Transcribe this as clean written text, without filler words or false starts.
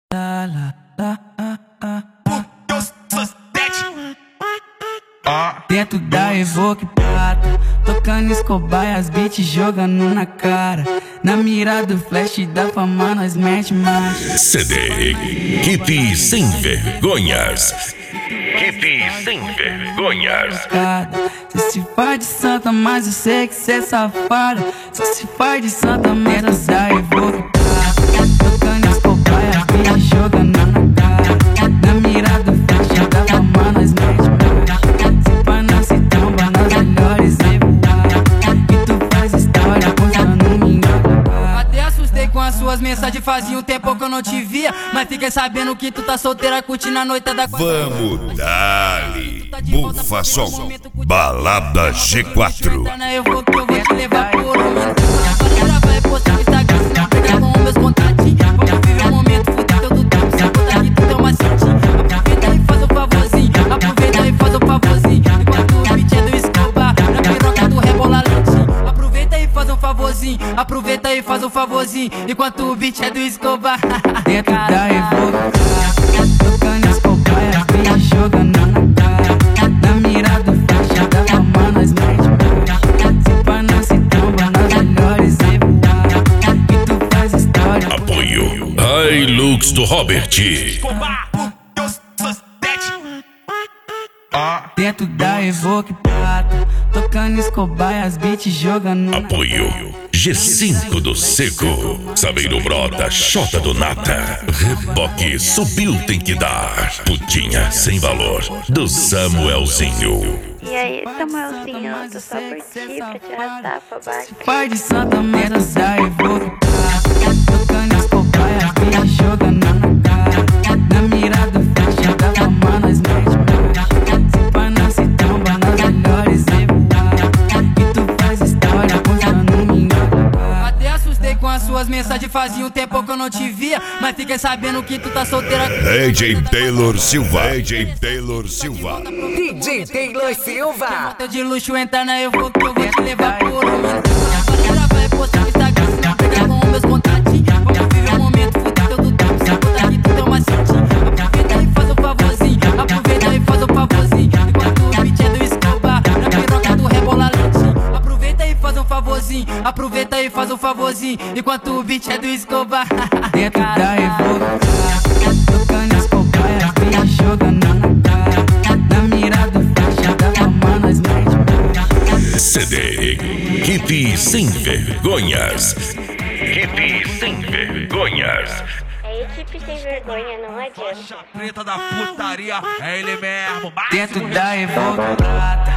Dentro da Evoque prata, tocando Escobar e as beats jogando na cara. Na mira do flash da fama nós mete marcha. CD Equipe Sem Vergonhas. Equipe Sem Vergonhas. Cê se faz de santa, mas eu sei que cê é safada. Cê se faz de santa, dentro da Evoque prata, tocando Escobar e as beats jogando na cara. Na mira do flash da fama nós mete marcha. Suas mensagens faziam tempo que eu não te via, mas fiquei sabendo que tu tá solteira curtindo a noitada. Vamos dali, bufa som, balada G4. Eu vou te levar por um minuto. Vai postar no Instagram, se não pegar com meus contatinhos. Vamos viver um momento fudido do tempo, se conta que tu é uma cintinha. Aproveita e faz um favorzinho, aproveita e faz um favorzinho. Enquanto o beat é do Escobar, na piroca do rebola lentinho. Aproveita e faz um favorzinho, aproveita e faz um favorzinho. Enquanto o beat é do Escobar. Dentro da Evoque, tocando Escobar e as beats jogando na cara. Na mira do faixa da fama nós mete marcha. Se pra não se tromba nas melhores evoar. E tu faz história. Apoio Hilux do Robert. Dentro da Evoque prata, tocando Escobar e as beats jogando. Apoio G5 do Seco, Sabeiro Brota, Xota do Nata, Reboque Subiu Tem Que Dar, Putinha Sem Valor, do Samuelzinho. E aí, Samuelzinho, tô só por ti, pra te arrastar pra baixo. Pai de santa, dentro da Evoque prata, tocando Escobar e as beats jogando na cara. Na mira do faixa da fama nós mete marcha. Se pra não se tromba nas melhores evoar. E tu faz história postando minha. Até assustei com as suas mensagens, fazia um tempo que eu não te via, mas fiquei sabendo que tu tá solteira. DJ Taylor Silva. DJ Taylor Silva. DJ Taylor Silva. Moto de luxo entrar na Evoque, eu vou te levar por um minuto. Vai postar no Instagram, se não pegar com meus contatinhos. Vamos viver um momento fudido do tempo, se conta que tu é uma cintinha. Aproveita e faz um favorzinho, aproveita e faz um favorzinho. Enquanto o beat é do Escobar, na piroca do rebola lentinho. Aproveita e faz um favorzinho, aproveita e faz um favorzinho. Enquanto o beat é do Escobar. Dentro da Evoque, tocando Escobar e as beats jogando na cara. Na mira do faixa da fama nós mete marcha. CD Equipe Sem Vergonhas. Equipe Sem Vergonhas. É equipe sem vergonha, não adianta. Preta da putaria, é ele mesmo. Dentro da Evoque prata,